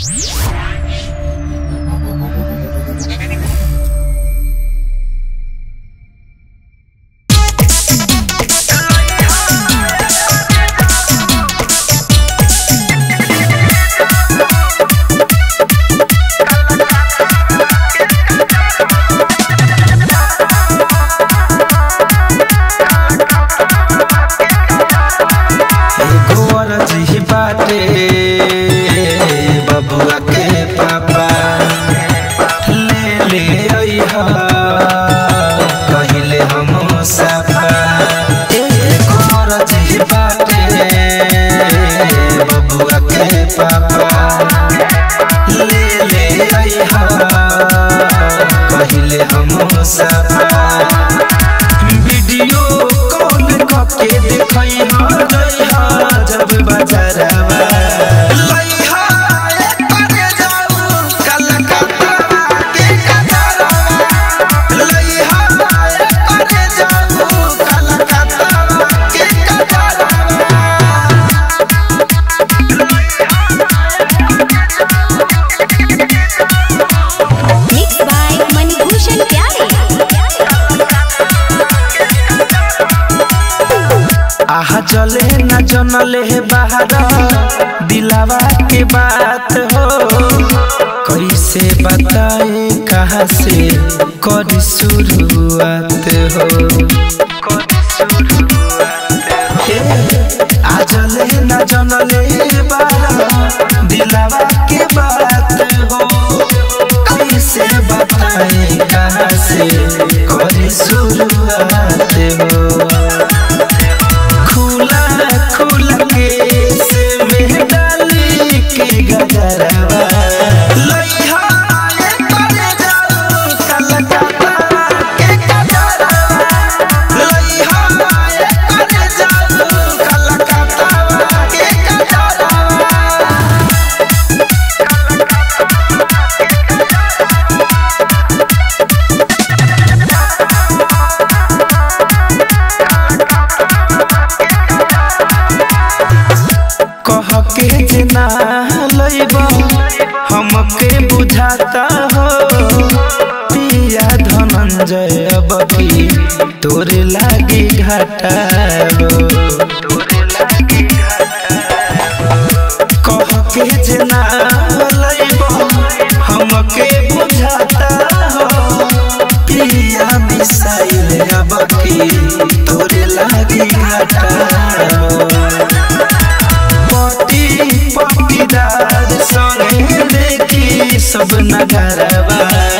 बबुआ के पापा ले अइहा कहिले हम सफा बाटे बबुआ के पापा ले अइहा कहिले हम सफा वीडियो कॉल करके देखइहा जइहा जब बाजारवा आहा चले न जनले बाहर दिलावा के बात हो कैसे बताए कहाँ से करी शुरुआत हो आजले न जनले बाहर दिलावा के बात हो कैसे बताए कहाँ से करी शुरुआत हो खुला के से में डाली के गजरवा लइहा करे जाऊ कलकत्ता के गजरवा लइहा करे जाऊ कलकत्ता के गजरवा के जना लइबा हमके बुझाता हो पिया धनंजय बकी तोरे लागी घाटा हो कह के जना लइबा हमके बुझाता हो पिया मिसाइल बकी तोरे लागी घाटा हो पटीदार सोने देखी सब नगरवा